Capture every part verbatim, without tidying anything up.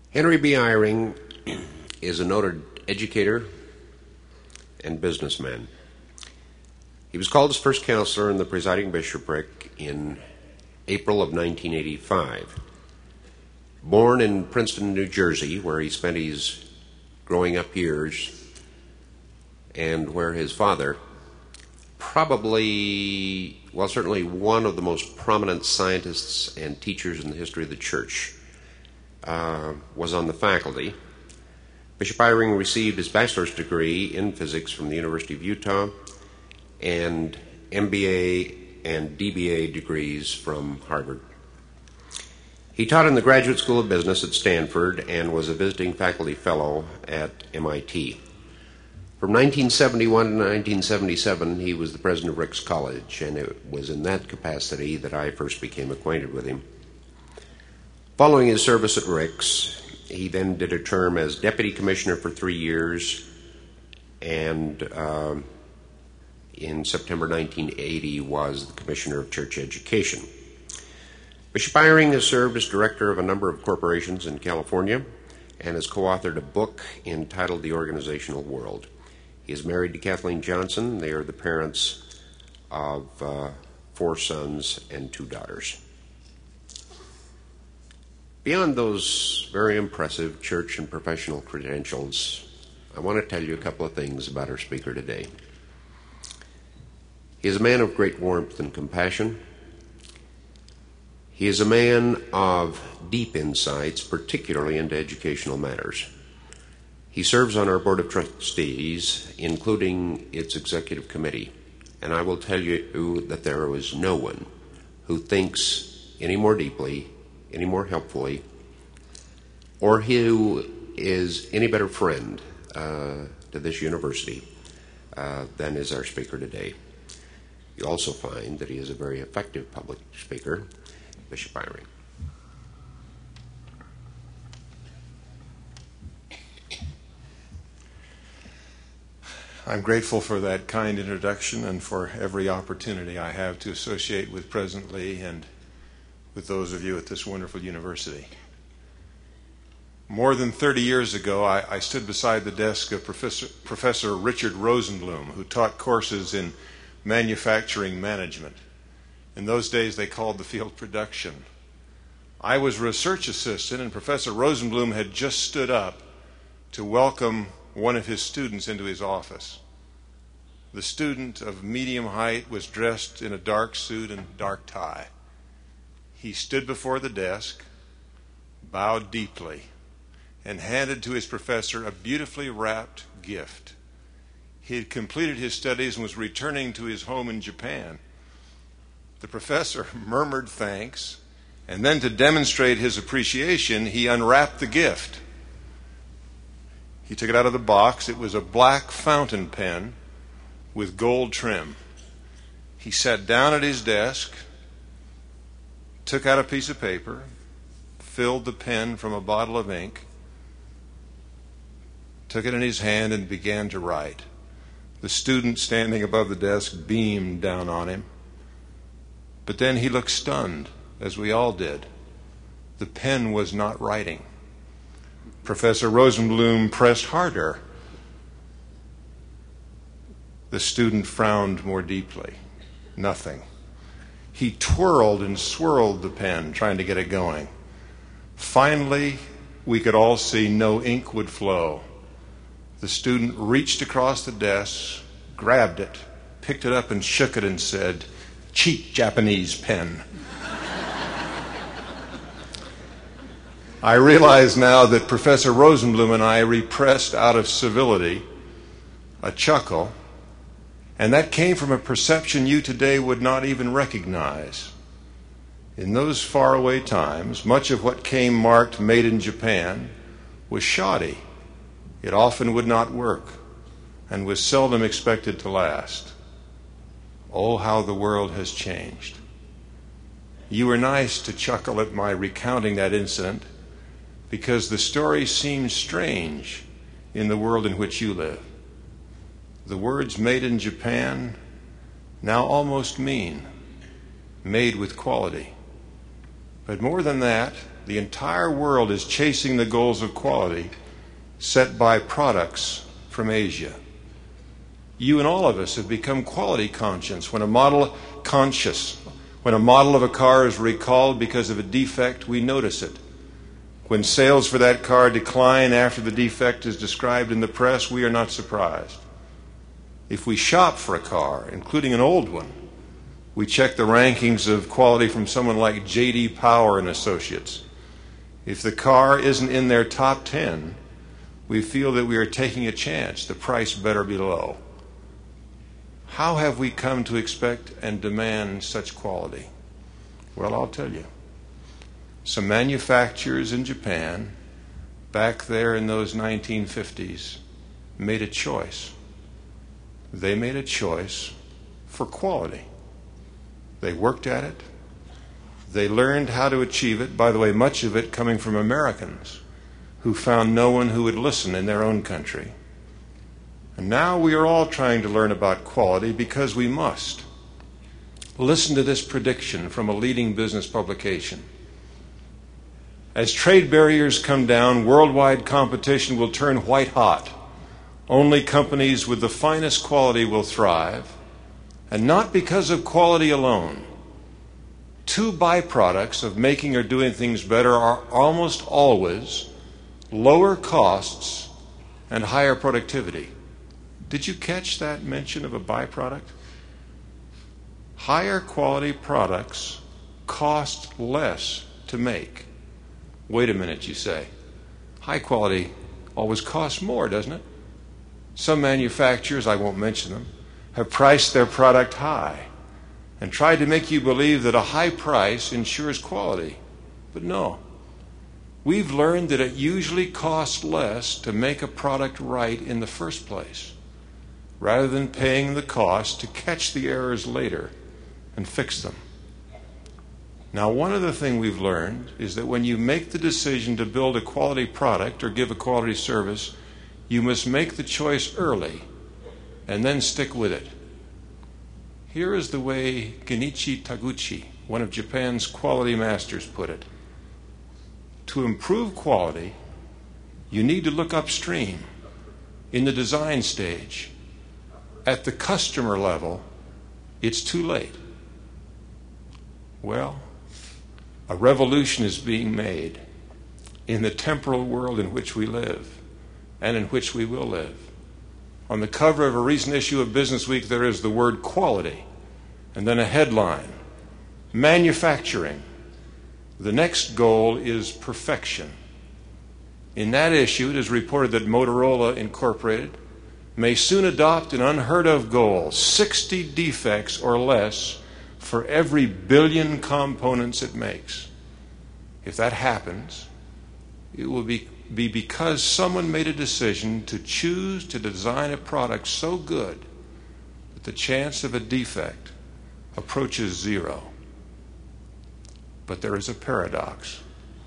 Henry B. Eyring is a noted educator and businessman. He was called as first counselor in the presiding bishopric in April of nineteen eighty-five. Born in Princeton, New Jersey, where he spent his growing up years, and where his father, probably, well, certainly one of the most prominent scientists and teachers in the history of the church, uh, was on the faculty. Bishop Eyring received his bachelor's degree in physics from the University of Utah and M B A and D B A degrees from Harvard. He taught in the Graduate School of Business at Stanford and was a visiting faculty fellow at M I T. From nineteen seventy-one to nineteen seventy-seven, he was the president of Ricks College, and it was in that capacity that I first became acquainted with him. Following his service at Ricks, he then did a term as deputy commissioner for three years, and uh, in September nineteen eighty was the commissioner of church education. Bishop Eyring has served as director of a number of corporations in California and has co-authored a book entitled The Organizational World. He is married to Kathleen Johnson. They are the parents of uh, four sons and two daughters. Beyond those very impressive church and professional credentials, I want to tell you a couple of things about our speaker today. He is a man of great warmth and compassion. He is a man of deep insights, particularly into educational matters. He serves on our Board of Trustees, including its executive committee, and I will tell you that there is no one who thinks any more deeply, any more helpfully, or who is any better friend uh, to this university uh, than is our speaker today. You also find that he is a very effective public speaker, Bishop Eyring. I'm grateful for that kind introduction and for every opportunity I have to associate with President Lee and with those of you at this wonderful university. More than thirty years ago, I, I stood beside the desk of Professor, Professor Richard Rosenblum, who taught courses in manufacturing management. In those days, they called the field production. I was research assistant, and Professor Rosenblum had just stood up to welcome one of his students into his office. The student of medium height was dressed in a dark suit and dark tie. He stood before the desk, bowed deeply, and handed to his professor a beautifully wrapped gift. He had completed his studies and was returning to his home in Japan. The professor murmured thanks, and then to demonstrate his appreciation, he unwrapped the gift. He took it out of the box. It was a black fountain pen with gold trim. He sat down at his desk, took out a piece of paper, filled the pen from a bottle of ink, took it in his hand and began to write. The student standing above the desk beamed down on him. But then he looked stunned, as we all did. The pen was not writing. Professor Rosenblum pressed harder. The student frowned more deeply. Nothing. He twirled and swirled the pen, trying to get it going. Finally, we could all see no ink would flow. The student reached across the desk, grabbed it, picked it up and shook it and said, "Cheap Japanese pen." I realize now that Professor Rosenblum and I repressed out of civility a chuckle, and that came from a perception you today would not even recognize. In those faraway times, much of what came marked "Made in Japan" was shoddy. It often would not work and was seldom expected to last. Oh, how the world has changed. You were nice to chuckle at my recounting that incident because the story seems strange in the world in which you live. The words "made in Japan" now almost mean made with quality. But more than that, The entire world is chasing the goals of quality set by products from Asia. You and all of us have become quality conscious. When a model conscious, when a model of a car is recalled because of a defect, we notice it. When sales for that car decline after the defect is described in the press, we are not surprised. If we shop for a car, including an old one, we check the rankings of quality from someone like J D Power and Associates. If the car isn't in their top ten, we feel that we are taking a chance. The price better be low. How have we come to expect and demand such quality? Well, I'll tell you. Some manufacturers in Japan, back there in those nineteen fifties, made a choice. They made a choice for quality. They worked at it. They learned how to achieve it. By the way, much of it coming from Americans who found no one who would listen in their own country. And now we are all trying to learn about quality because we must. Listen to this prediction from a leading business publication. As trade barriers come down, worldwide competition will turn white hot. Only companies with the finest quality will thrive, and not because of quality alone. Two byproducts of making or doing things better are almost always lower costs and higher productivity. Did you catch that mention of a byproduct? Higher quality products cost less to make. Wait a minute, you say. High quality always costs more, doesn't it? Some manufacturers, I won't mention them, have priced their product high and tried to make you believe that a high price ensures quality. But no. We've learned that it usually costs less to make a product right in the first place, rather than paying the cost to catch the errors later and fix them. Now, one other thing we've learned is that when you make the decision to build a quality product or give a quality service, you must make the choice early and then stick with it. Here is the way Genichi Taguchi, one of Japan's quality masters, put it. To improve quality, you need to look upstream, in the design stage. At the customer level, it's too late. Well, a revolution is being made in the temporal world in which we live and in which we will live. On the cover of a recent issue of Business Week, there is the word quality, and then a headline, manufacturing. The next goal is perfection. In that issue, it is reported that Motorola Incorporated may soon adopt an unheard of goal, sixty defects or less for every billion components it makes. If that happens, it will be, be because someone made a decision to choose to design a product so good that the chance of a defect approaches zero. But there is a paradox,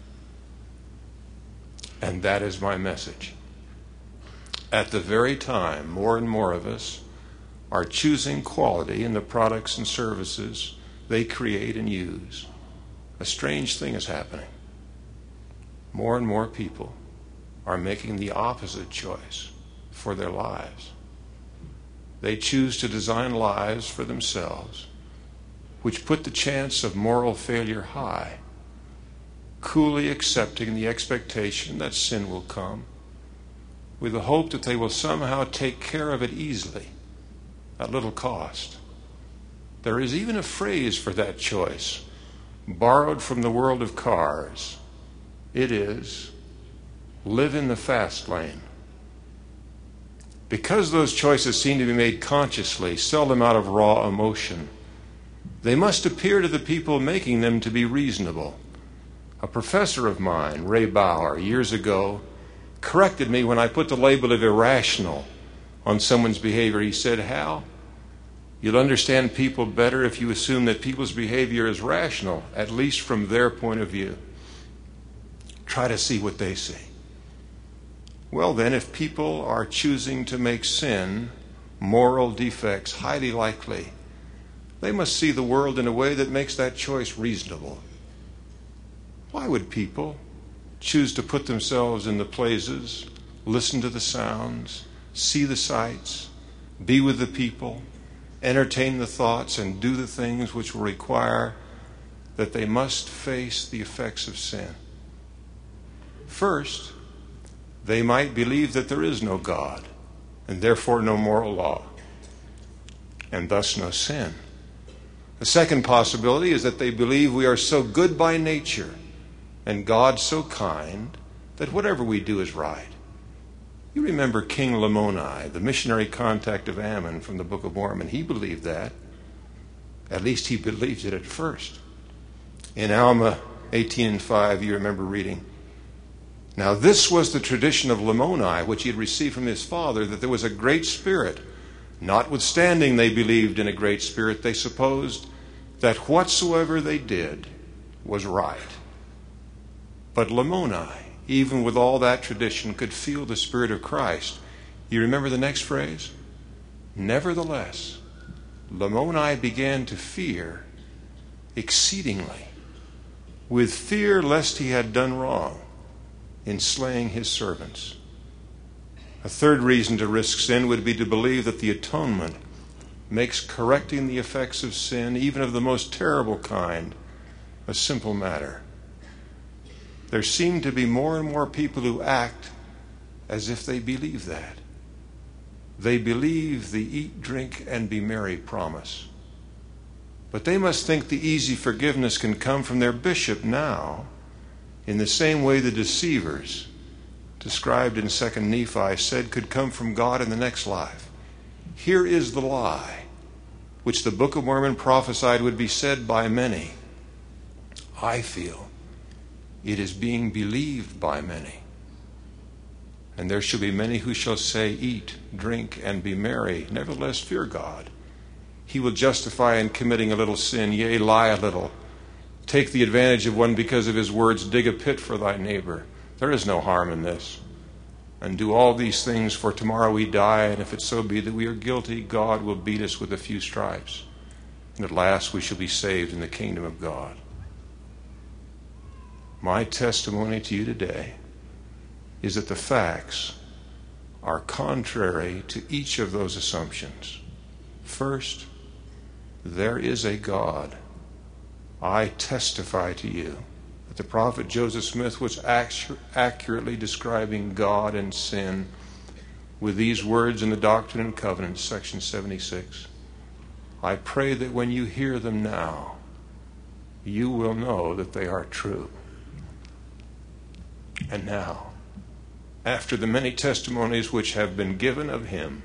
and that is my message. At the very time, more and more of us are choosing quality in the products and services they create and use, a strange thing is happening. More and more people are making the opposite choice for their lives. They choose to design lives for themselves which put the chance of moral failure high, coolly accepting the expectation that sin will come, with the hope that they will somehow take care of it easily, at little cost. There is even a phrase for that choice, borrowed from the world of cars. It is, live in the fast lane. Because those choices seem to be made consciously, seldom out of raw emotion, they must appear to the people making them to be reasonable. A professor of mine, Ray Bauer, years ago, corrected me when I put the label of irrational on someone's behavior. He said, Hal, you'll understand people better if you assume that people's behavior is rational, at least from their point of view. Try to see what they see. Well then, if people are choosing to make sin, moral defects, highly likely, they must see the world in a way that makes that choice reasonable. Why would people choose to put themselves in the places, listen to the sounds, see the sights, be with the people, entertain the thoughts, and do the things which will require that they must face the effects of sin? First, they might believe that there is no God, and therefore no moral law, and thus no sin. The second possibility is that they believe we are so good by nature and God so kind that whatever we do is right. You remember King Lamoni, the missionary contact of Ammon from the Book of Mormon. He believed that. At least he believed it at first. In Alma eighteen and five, you remember reading, "Now this was the tradition of Lamoni, which he had received from his father, that there was a great spirit. Notwithstanding they believed in a great spirit, they supposed that whatsoever they did was right. But Lamoni, even with all that tradition, could feel the Spirit of Christ." You remember the next phrase? "Nevertheless, Lamoni began to fear exceedingly, with fear lest he had done wrong in slaying his servants." A third reason to risk sin would be to believe that the atonement makes correcting the effects of sin, even of the most terrible kind, a simple matter. There seem to be more and more people who act as if they believe that. They believe the eat, drink, and be merry promise. But they must think the easy forgiveness can come from their bishop now, in the same way the deceivers, described in Second Nephi, said could come from God in the next life. Here is the lie, which the Book of Mormon prophesied would be said by many. I feel it is being believed by many. And there shall be many who shall say, "Eat, drink, and be merry, nevertheless fear God. He will justify in committing a little sin, yea, lie a little. Take the advantage of one because of his words, dig a pit for thy neighbor. There is no harm in this. And do all these things, for tomorrow we die, and if it so be that we are guilty, God will beat us with a few stripes. And at last we shall be saved in the kingdom of God." My testimony to you today is that the facts are contrary to each of those assumptions. First, there is a God. I testify to you that the prophet Joseph Smith was actu- accurately describing God and sin with these words in the Doctrine and Covenants, section seventy-six. I pray that when you hear them now, you will know that they are true. And now, after the many testimonies which have been given of him,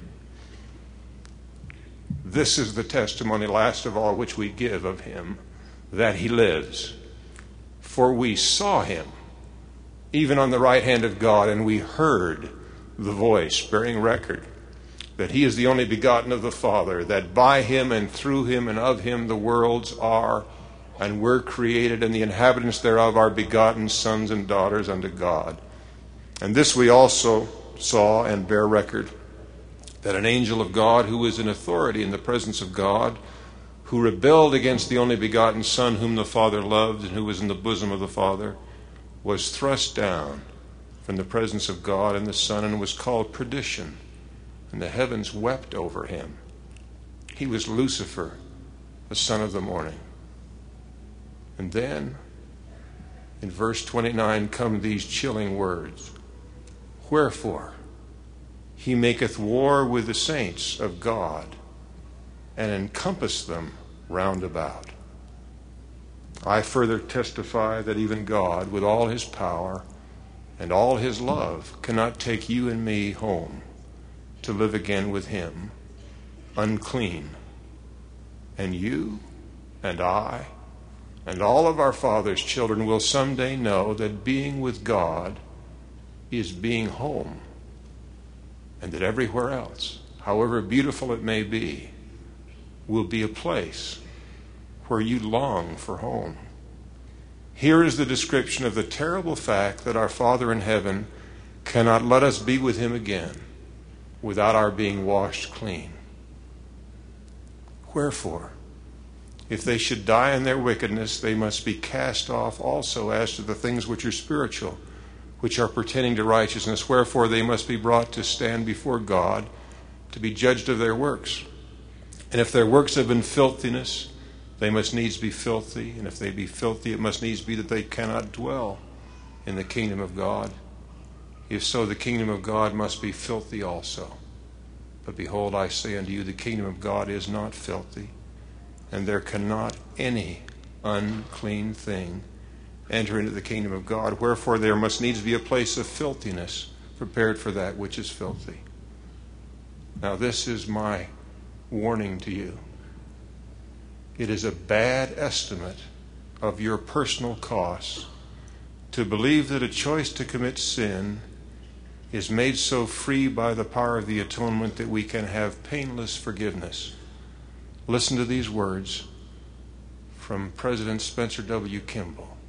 this is the testimony last of all which we give of him, that he lives. For we saw him, even on the right hand of God, and we heard the voice bearing record that he is the only begotten of the Father, that by him and through him and of him the worlds are and were created, and the inhabitants thereof are begotten sons and daughters unto God. And this we also saw and bear record, that an angel of God, who was in authority in the presence of God, who rebelled against the only begotten Son whom the Father loved and who was in the bosom of the Father, was thrust down from the presence of God and the Son, and was called perdition, and the heavens wept over him. He was Lucifer, the son of the morning. And then, in verse twenty-nine, come these chilling words. Wherefore, he maketh war with the saints of God, and encompass them round about. I further testify that even God, with all his power and all his love, cannot take you and me home to live again with him, unclean. And you and I and all of our Father's children will someday know that being with God is being home, and that everywhere else, however beautiful it may be, will be a place where you long for home. Here is the description of the terrible fact that our Father in heaven cannot let us be with him again without our being washed clean. Wherefore, If they should die in their wickedness, they must be cast off also as to the things which are spiritual, which are pertaining to righteousness. Wherefore they must be brought to stand before God, to be judged of their works. And if their works have been filthiness, they must needs be filthy. And if they be filthy, it must needs be that they cannot dwell in the kingdom of God. If so, the kingdom of God must be filthy also. But behold, I say unto you, the kingdom of God is not filthy, and there cannot any unclean thing enter into the kingdom of God. Wherefore there must needs be a place of filthiness prepared for that which is filthy. Now this is my warning to you. It is a bad estimate of your personal costs to believe that a choice to commit sin is made so free by the power of the atonement that we can have painless forgiveness. Listen to these words from President Spencer W. Kimball.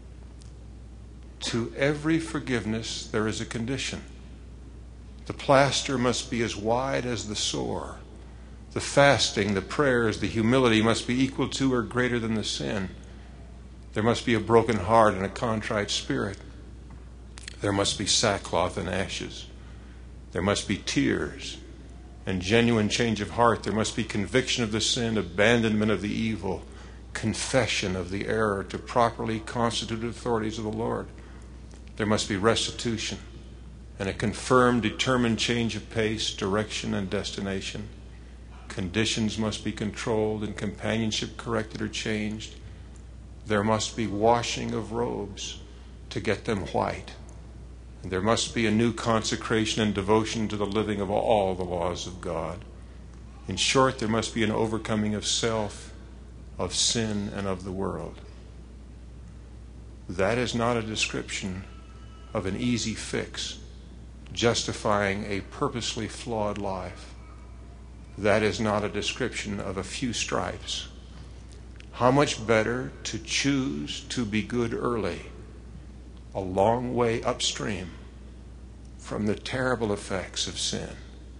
To every forgiveness there is a condition. The plaster must be as wide as the sore. The fasting, the prayers, the humility must be equal to or greater than the sin. There must be a broken heart and a contrite spirit. There must be sackcloth and ashes. There must be tears and genuine change of heart. There must be conviction of the sin, abandonment of the evil, confession of the error to properly constituted authorities of the Lord. There must be restitution and a confirmed, determined change of pace, direction, and destination. Conditions must be controlled and companionship corrected or changed. There must be washing of robes to get them white. And there must be a new consecration and devotion to the living of all the laws of God. In short, there must be an overcoming of self, of sin, and of the world. That is not a description of an easy fix justifying a purposely flawed life. That is not a description of a few stripes. How much better to choose to be good early, a long way upstream from the terrible effects of sin.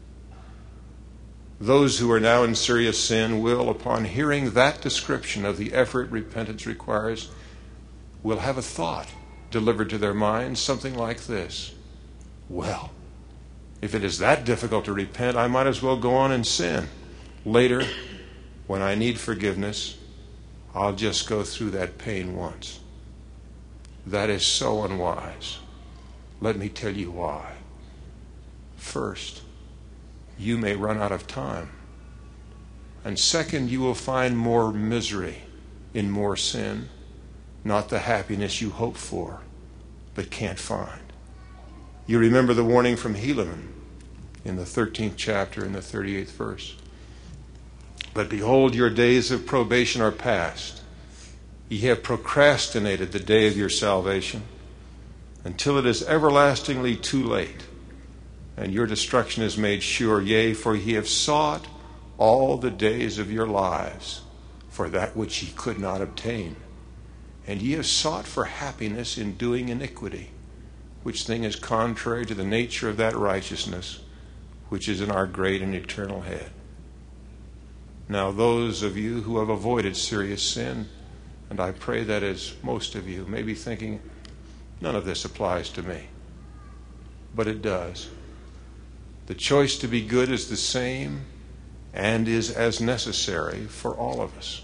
Those who are now in serious sin will, upon hearing that description of the effort repentance requires, will have a thought delivered to their minds, something like this: well, if it is that difficult to repent, I might as well go on and sin. Later, when I need forgiveness, I'll just go through that pain once. That is so unwise. Let me tell you why. First, you may run out of time. And second, you will find more misery in more sin, not the happiness you hope for, but can't find. You remember the warning from Helaman in the thirteenth chapter in the thirty-eighth verse. But behold, your days of probation are past. Ye have procrastinated the day of your salvation until it is everlastingly too late, and your destruction is made sure. Yea, for ye have sought all the days of your lives for that which ye could not obtain. And ye have sought for happiness in doing iniquity, which thing is contrary to the nature of that righteousness which is in our great and eternal Head. Now those of you who have avoided serious sin, and I pray that is most of you, may be thinking, none of this applies to me. But it does. The choice to be good is the same and is as necessary for all of us.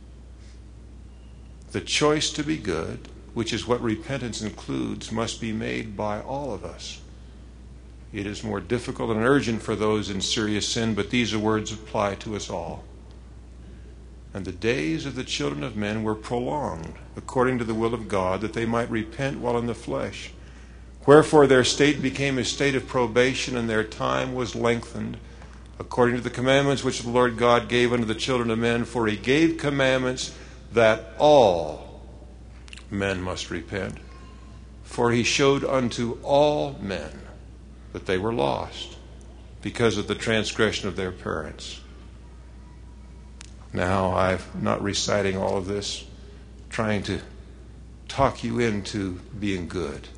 The choice to be good, which is what repentance includes, must be made by all of us. It is more difficult and urgent for those in serious sin, but these words apply to us all. And the days of the children of men were prolonged, according to the will of God, that they might repent while in the flesh. Wherefore their state became a state of probation, and their time was lengthened, according to the commandments which the Lord God gave unto the children of men. For he gave commandments that all men must repent. For he showed unto all men that they were lost, because of the transgression of their parents. Now, I'm not reciting all of this, trying to talk you into being good.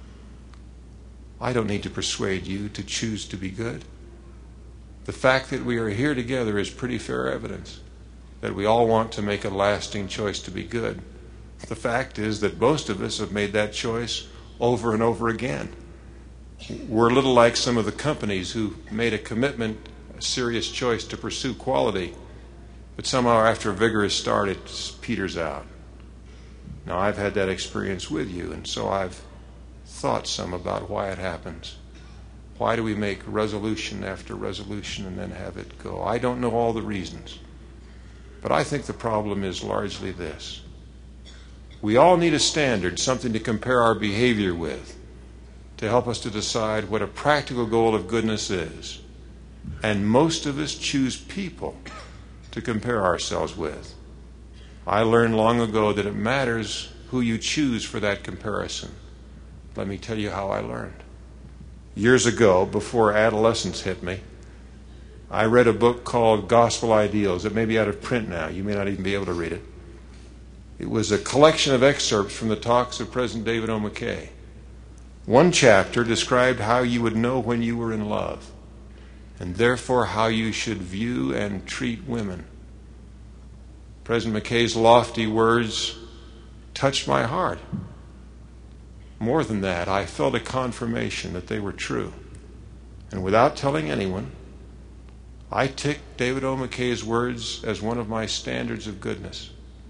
I don't need to persuade you to choose to be good. The fact that we are here together is pretty fair evidence that we all want to make a lasting choice to be good. The fact is that most of us have made that choice over and over again. We're a little like some of the companies who made a commitment, a serious choice to pursue quality, but somehow after a vigorous start it peters out. Now, I've had that experience with you, and so I've thought some about why it happens. Why do we make resolution after resolution and then have it go? I don't know all the reasons, but I think the problem is largely this. We all need a standard, something to compare our behavior with, to help us to decide what a practical goal of goodness is. And most of us choose people to compare ourselves with. I learned long ago that it matters who you choose for that comparison. Let me tell you how I learned. Years ago, before adolescence hit me, I read a book called Gospel Ideals. It may be out of print now. You may not even be able to read it. It was a collection of excerpts from the talks of President David O. McKay. One chapter described how you would know when you were in love, and therefore how you should view and treat women. President McKay's lofty words touched my heart. More than that, I felt a confirmation that they were true. And without telling anyone, I ticked David O. McKay's words as one of my standards of goodness.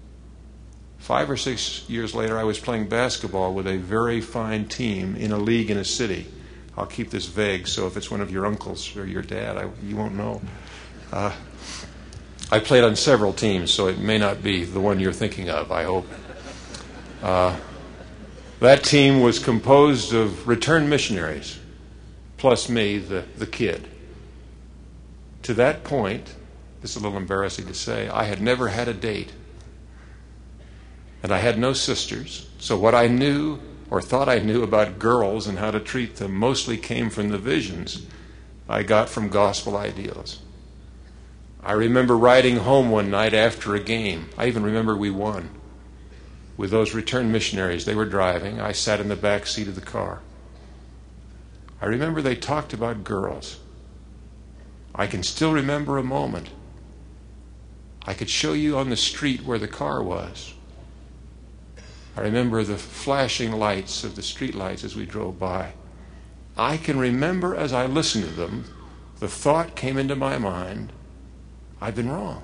Five or six years later, I was playing basketball with a very fine team in a league in a city. I'll keep this vague, so if it's one of your uncles or your dad, I, you won't know. Uh, I played on several teams, so it may not be the one you're thinking of, I hope. Uh, that team was composed of returned missionaries, plus me, the, the kid. To that point, this is a little embarrassing to say, I had never had a date. And I had no sisters, so what I knew or thought I knew about girls and how to treat them mostly came from the visions I got from Gospel Ideals. I remember riding home one night after a game. I even remember we won. With those returned missionaries, they were driving. I sat in the back seat of the car. I remember they talked about girls. I can still remember a moment. I could show you on the street where the car was. I remember the flashing lights of the street lights as we drove by. I can remember as I listened to them, the thought came into my mind, I've been wrong.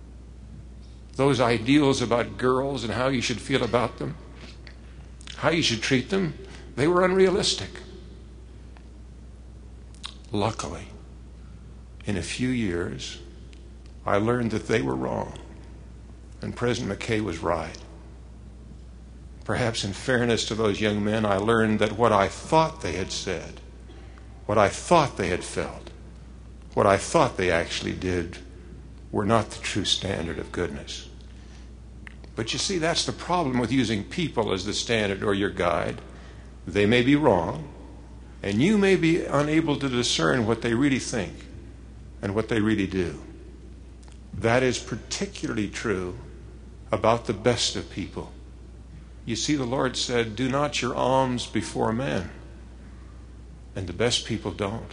Those ideals about girls and how you should feel about them, how you should treat them, they were unrealistic. Luckily, in a few years, I learned that they were wrong, and President McKay was right. Perhaps in fairness to those young men, I learned that what I thought they had said, what I thought they had felt, what I thought they actually did, were not the true standard of goodness. But you see, that's the problem with using people as the standard or your guide. They may be wrong, and you may be unable to discern what they really think and what they really do. That is particularly true about the best of people. You see, the Lord said, do not your alms before men. And the best people don't.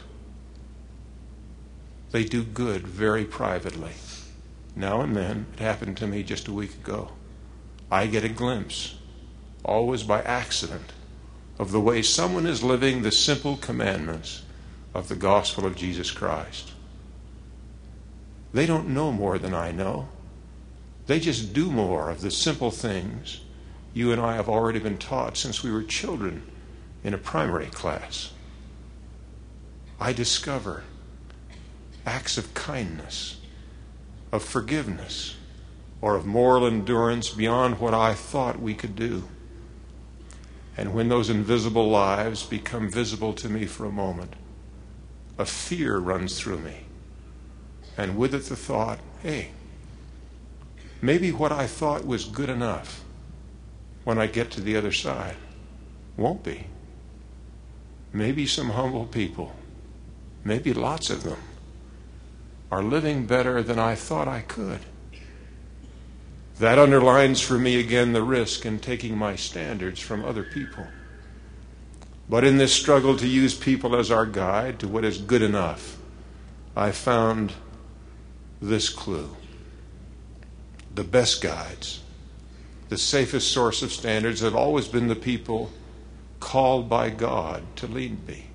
They do good very privately. Now and then, it happened to me just a week ago, I get a glimpse, always by accident, of the way someone is living the simple commandments of the gospel of Jesus Christ. They don't know more than I know. They just do more of the simple things you and I have already been taught since we were children in a primary class. I discover acts of kindness, of forgiveness, or of moral endurance beyond what I thought we could do. And when those invisible lives become visible to me for a moment, a fear runs through me. And with it the thought, hey, maybe what I thought was good enough when I get to the other side won't be. Maybe some humble people, maybe lots of them, are living better than I thought I could. That underlines for me again the risk in taking my standards from other people. But in this struggle to use people as our guide to what is good enough, I found this clue. the best guides, the safest source of standards have always been the people called by God to lead me.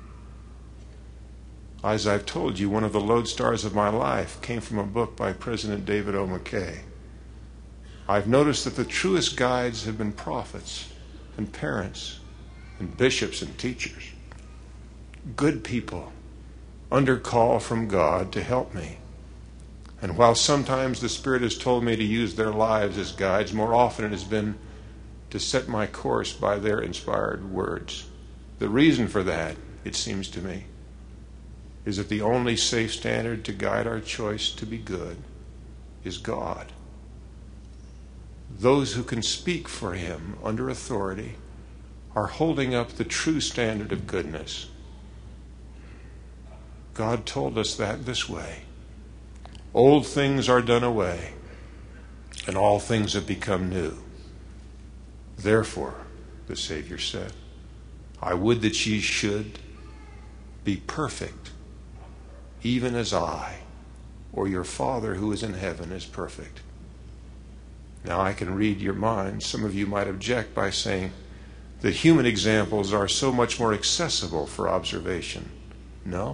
As I've told you, one of the lodestars of my life came from a book by President David O. McKay. I've noticed that the truest guides have been prophets and parents and bishops and teachers. Good people under call from God to help me. And while sometimes the Spirit has told me to use their lives as guides, more often it has been to set my course by their inspired words. The reason for that, it seems to me, is that the only safe standard to guide our choice to be good is God. Those who can speak for Him under authority are holding up the true standard of goodness. God told us that this way. Old things are done away, and all things have become new. Therefore, the Savior said, I would that ye should be perfect, even as I, or your Father who is in heaven, is perfect. Now I can read your minds. Some of you might object by saying that human examples are so much more accessible for observation. No.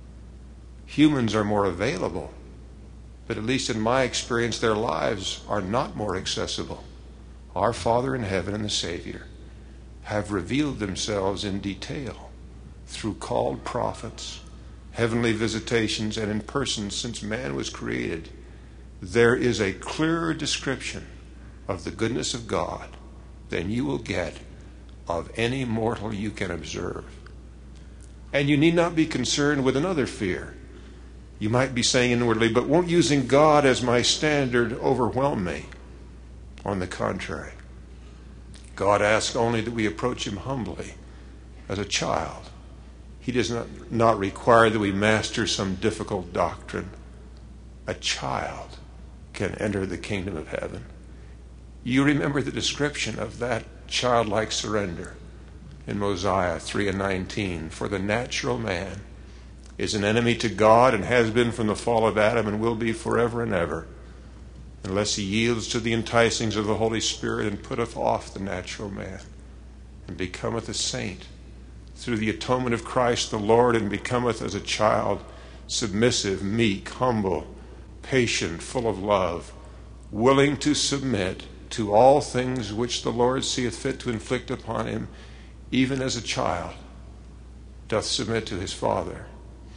Humans are more available, but at least in my experience, their lives are not more accessible. Our Father in heaven and the Savior have revealed themselves in detail through called prophets, heavenly visitations, and in person since man was created. There is a clearer description of the goodness of God than you will get of any mortal you can observe. And you need not be concerned with another fear. You might be saying inwardly, but won't using God as my standard overwhelm me? On the contrary, God asks only that we approach Him humbly as a child. He does not, not require that we master some difficult doctrine. A child can enter the kingdom of heaven. You remember the description of that childlike surrender in Mosiah three and nineteen. For the natural man is an enemy to God and has been from the fall of Adam and will be forever and ever, unless he yields to the enticings of the Holy Spirit and putteth off the natural man and becometh a saint through the atonement of Christ the Lord, and becometh as a child, submissive, meek, humble, patient, full of love, willing to submit to all things which the Lord seeth fit to inflict upon him, even as a child doth submit to his Father.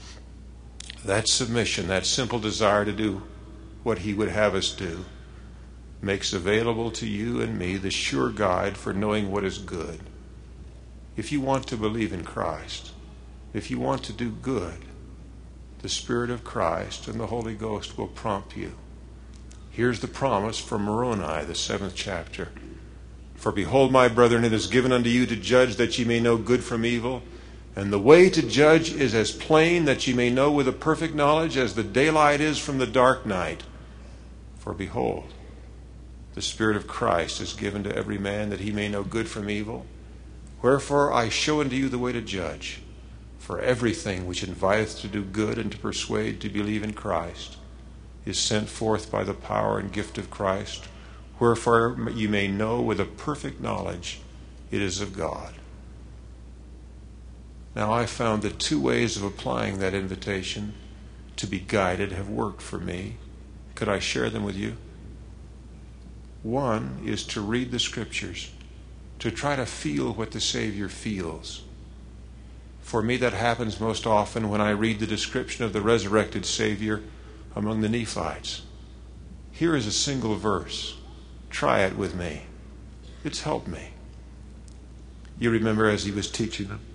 That submission, that simple desire to do what He would have us do, makes available to you and me the sure guide for knowing what is good. If you want to believe in Christ, if you want to do good, the Spirit of Christ and the Holy Ghost will prompt you. Here's the promise from Moroni, the seventh chapter. For behold, my brethren, it is given unto you to judge that ye may know good from evil. And the way to judge is as plain that ye may know with a perfect knowledge as the daylight is from the dark night. For behold, the Spirit of Christ is given to every man that he may know good from evil. Wherefore I show unto you the way to judge. For everything which inviteth to do good and to persuade to believe in Christ is sent forth by the power and gift of Christ. Wherefore you may know with a perfect knowledge it is of God. Now I found that two ways of applying that invitation to be guided have worked for me. Could I share them with you? One is to read the Scriptures, to try to feel what the Savior feels. For me, that happens most often when I read the description of the resurrected Savior among the Nephites. Here is a single verse. Try it with me. It's helped me. You remember as he was teaching them,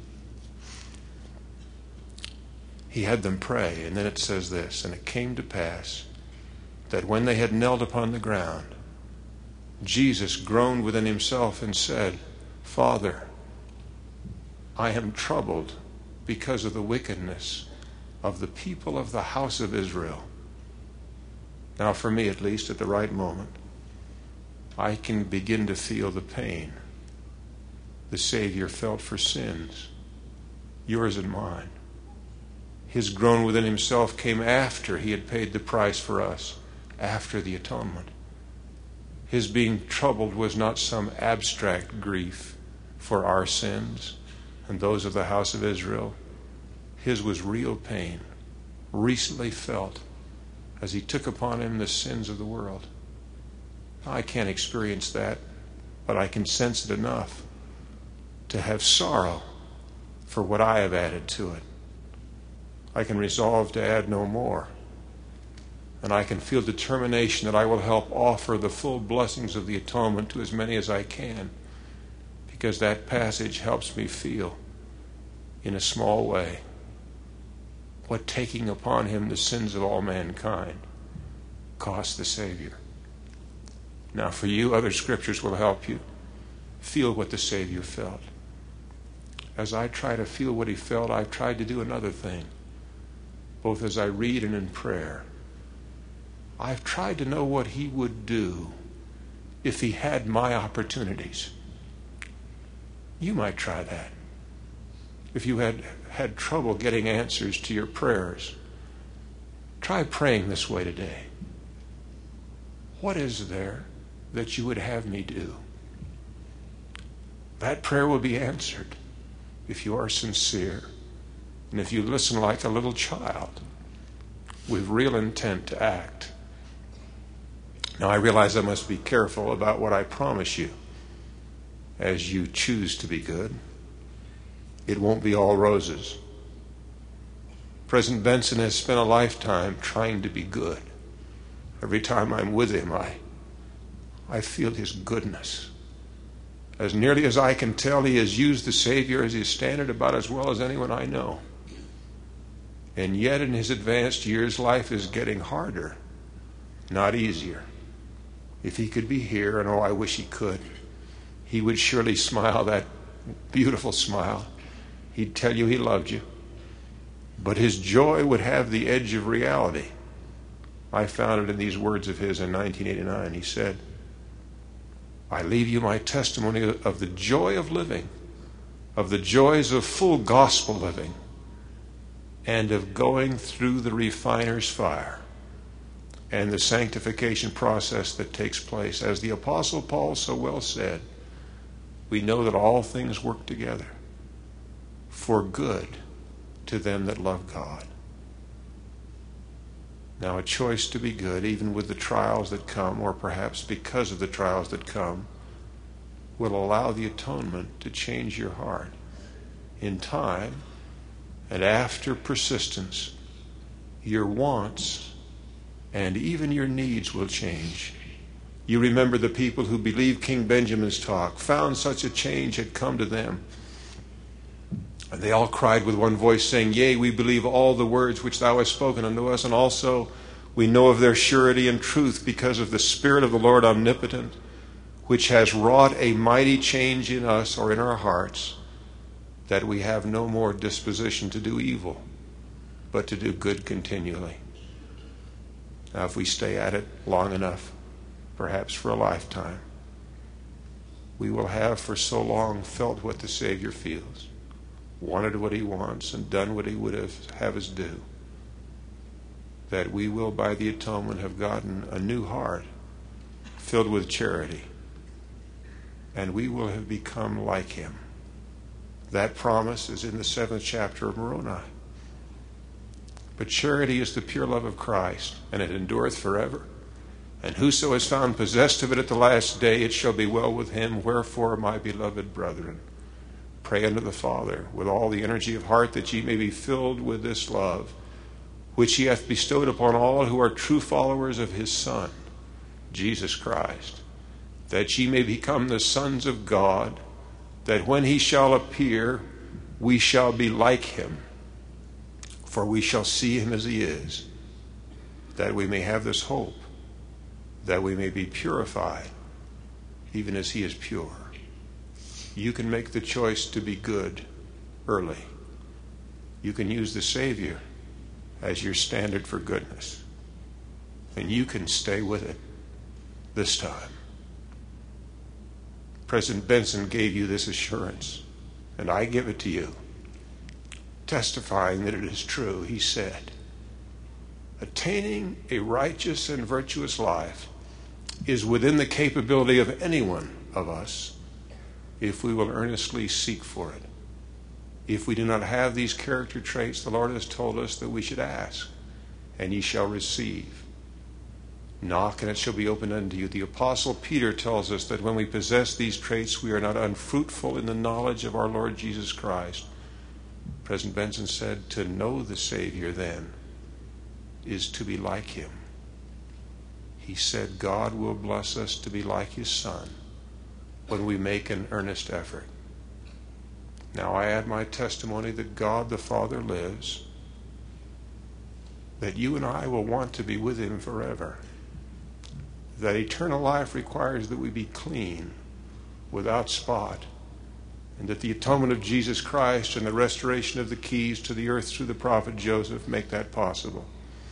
he had them pray, and then it says this, and it came to pass that when they had knelt upon the ground, Jesus groaned within himself and said, Father, I am troubled because of the wickedness of the people of the house of Israel. Now, for me at least, at the right moment, I can begin to feel the pain the Savior felt for sins, yours and mine. His groan within himself came after he had paid the price for us, after the atonement. His being troubled was not some abstract grief for our sins and those of the house of Israel. His was real pain, recently felt, as he took upon him the sins of the world. I can't experience that, but I can sense it enough to have sorrow for what I have added to it. I can resolve to add no more. And I can feel determination that I will help offer the full blessings of the atonement to as many as I can, because that passage helps me feel, in a small way, what taking upon him the sins of all mankind cost the Savior. Now for you, other scriptures will help you feel what the Savior felt. As I try to feel what he felt, I've tried to do another thing, both as I read and in prayer. I've tried to know what he would do if he had my opportunities. You might try that. If you had had trouble getting answers to your prayers, try praying this way today. What is there that you would have me do? That prayer will be answered if you are sincere and if you listen like a little child with real intent to act. Now, I realize I must be careful about what I promise you as you choose to be good. It won't be all roses. President Benson has spent a lifetime trying to be good. Every time I'm with him, I, I feel his goodness. As nearly as I can tell, he has used the Savior as his standard about as well as anyone I know. And yet in his advanced years, life is getting harder, not easier. If he could be here, and oh, I wish he could, he would surely smile that beautiful smile. He'd tell you he loved you. But his joy would have the edge of reality. I found it in these words of his in nineteen eighty-nine. He said, I leave you my testimony of the joy of living, of the joys of full gospel living, and of going through the refiner's fire and the sanctification process that takes place. As the Apostle Paul so well said, we know that all things work together for good to them that love God. Now, a choice to be good, even with the trials that come, or perhaps because of the trials that come, will allow the atonement to change your heart. In time, and after persistence, your wants and even your needs will change. You remember the people who believed King Benjamin's talk, found such a change had come to them. And they all cried with one voice, saying, Yea, we believe all the words which thou hast spoken unto us, and also we know of their surety and truth because of the Spirit of the Lord omnipotent, which has wrought a mighty change in us or in our hearts, that we have no more disposition to do evil, but to do good continually. Now, if we stay at it long enough, perhaps for a lifetime, we will have for so long felt what the Savior feels, wanted what he wants, and done what he would have, have us do, that we will, by the atonement, have gotten a new heart filled with charity, and we will have become like him. That promise is in the seventh chapter of Moroni. But charity is the pure love of Christ, and it endureth forever. And whoso is found possessed of it at the last day, it shall be well with him. Wherefore, my beloved brethren, pray unto the Father with all the energy of heart, that ye may be filled with this love, which he hath bestowed upon all who are true followers of his Son, Jesus Christ, that ye may become the sons of God, that when he shall appear, we shall be like him, for we shall see him as he is, that we may have this hope, that we may be purified, even as he is pure. You can make the choice to be good early. You can use the Savior as your standard for goodness, and you can stay with it this time. President Benson gave you this assurance, and I give it to you, testifying that it is true. He said, attaining a righteous and virtuous life is within the capability of any one of us if we will earnestly seek for it. If we do not have these character traits, the Lord has told us that we should ask, and ye shall receive. Knock, and it shall be opened unto you. The Apostle Peter tells us that when we possess these traits, we are not unfruitful in the knowledge of our Lord Jesus Christ. President Benson said, to know the Savior then is to be like him. He said God will bless us to be like his Son when we make an earnest effort. Now I add my testimony that God the Father lives, that you and I will want to be with him forever, that eternal life requires that we be clean, without spot, and that the atonement of Jesus Christ and the restoration of the keys to the earth through the prophet Joseph make that possible.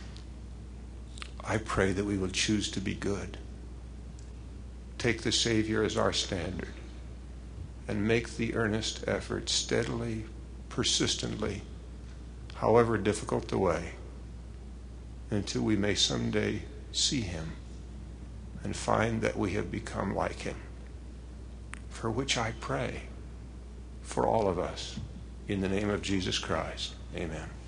I pray that we will choose to be good, take the Savior as our standard, and make the earnest effort steadily, persistently, however difficult the way, until we may someday see him and find that we have become like him, for which I pray for all of us, in the name of Jesus Christ. Amen.